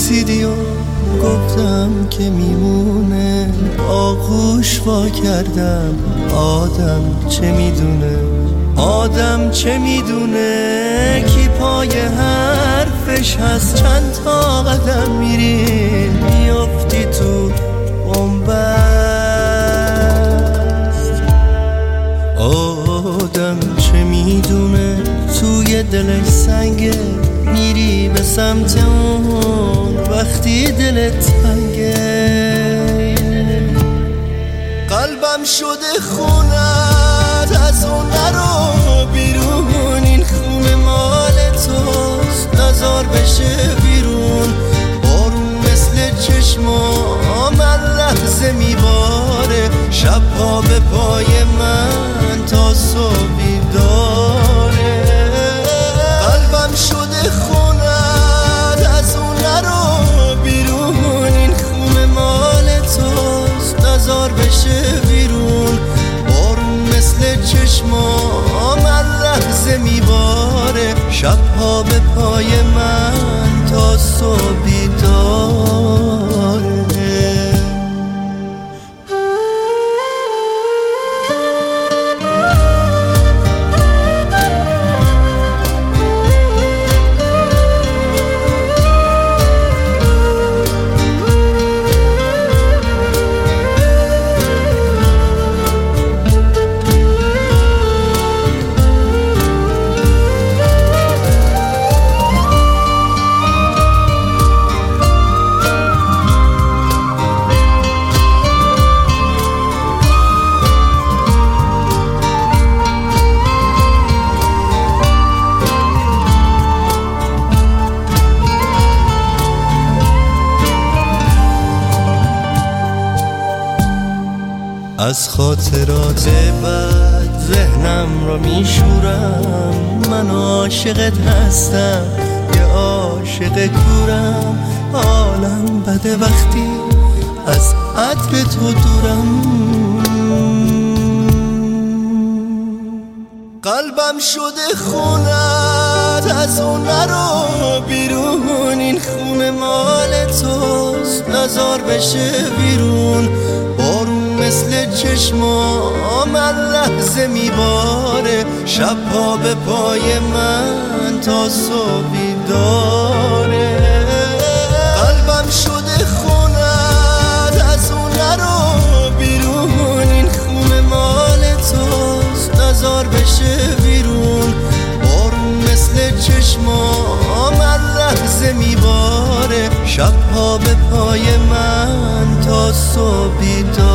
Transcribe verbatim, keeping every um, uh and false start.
رسیدی و گفتم که میمونه، آغوش وا کردم. آدم چه میدونه، آدم چه میدونه کی پای حرفش هست. چند تا قدم میری میافتی تو بنبست. آدم چه میدونه توی دلش سنگه، میری به سمت اون وقتی دلت تنگه. قلبم شده خونت، از اون نرو بیرون، این خونه مال توست، نزار بشه بیرون. بارون مثل چشمام هر لحظه میباره، شبها به پای من تا صبحی داره. قلبم شده خونت، از اون نرو بیرون، این خونه مال توست، نزار بشه بیرون. بارون مثل چشمام هر لحظه میباره، شبها به پای من تا صبحی داره. از خاطرات بد ذهنم را میشورم، من عاشقت هستم یه عاشق کورم. حالم بده وقتی از عطر تو دورم. قلبم شده خونت، از اون نرو بیرون، این خونه مال توست، نزار بشه بیرون. بارون مثل چشمام هر لحظه میباره، شبها به پای من تا صبحی داره. قلبم شده خونت، از اون نرو بیرون، این خونه مال توست، نزار بشه بیرون. بارون مثل چشمام هر لحظه میباره، شبها به پای من تا صبحی داره.